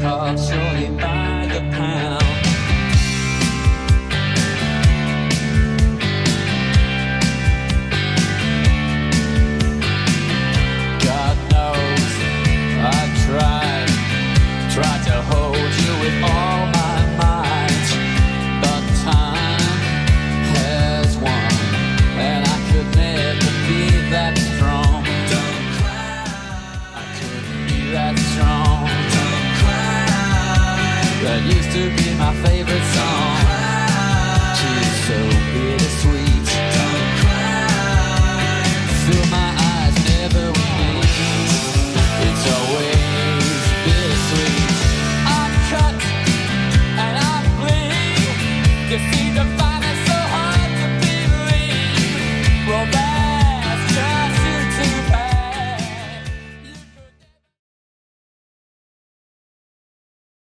talk surely by the pound. God knows I tried to hold you with all my might, but time has won, and I could never be that strong. Don't cry, I couldn't be that strong. Don't cry, that used to be my favorite song.